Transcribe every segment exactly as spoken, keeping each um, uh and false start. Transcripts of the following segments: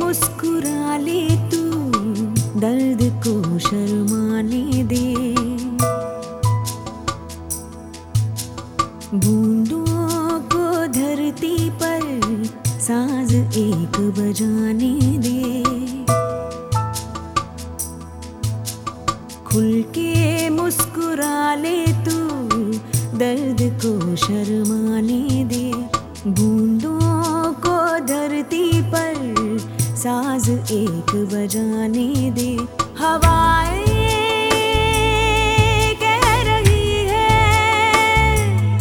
मुस्कुरा ले तू, दर्द को शर्माने दे। बूंदों को धरती पर साज एक बजाने दे। खुल के मुस्कुरा ले तू, दर्द को शर्माने दे। बूंदों को धरती पर साज एक बजाने दे। हवाएं कह रही है,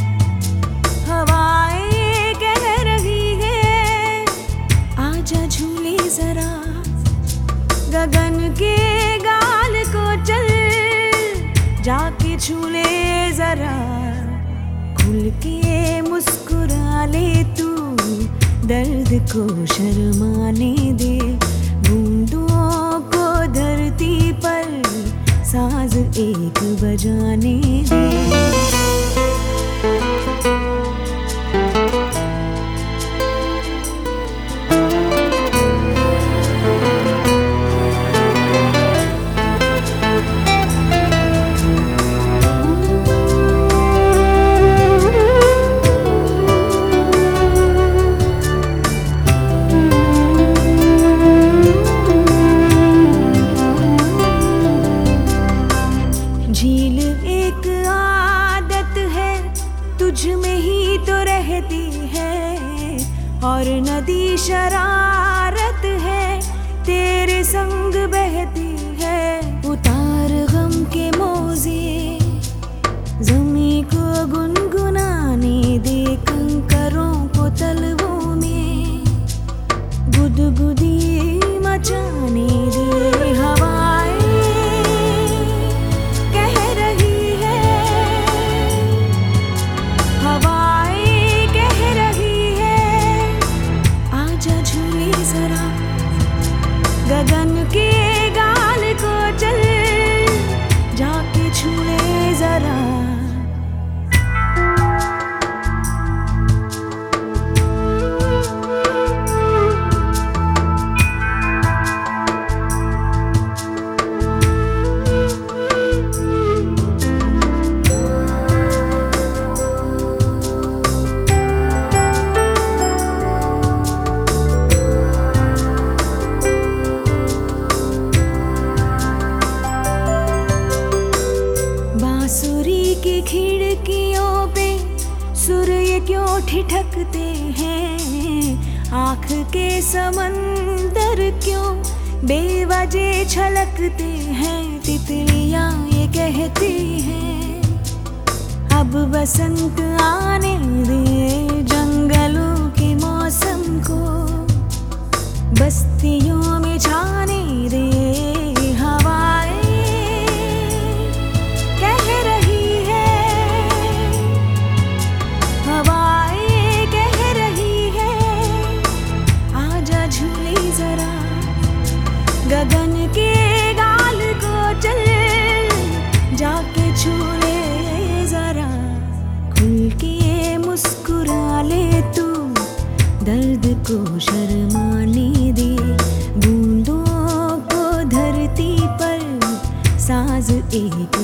हवाएं कह रही है, आजा झूले जरा गगन के गाल को चल, जाके झूले जरा। खुल के मुस्कुरा ले तू, दर्द को शर्माने दे। बूंदों को धरती पर साज एक बजाने दे। झील एक आदत है, तुझ में ही तो रहती है, और नदी शरारत है, तेरे संग बहती है। उतार गम के मोजे, ज़मीं को गुनगुनाने दे। कंकरों को तलवों में गुदगुदी मचाने दे। हवाएं गगन के गाल को चल, जाके छूले जरा। बांसुरी की खिड़कियों पे सुर ये क्यों ठिठकते हैं? आँख के समंदर क्यों बेवजह छलकते हैं? तितलियाँ ये कहती हैं अब बसंत आने दे। जंगलों के मौसम को बस्तियों में छाने दे। गगन के गाल को चल, जाके छूले जरा। खुल के मुस्कुरा ले तू, दर्द को शर्माने दे। बूंदों को धरती पर साज एक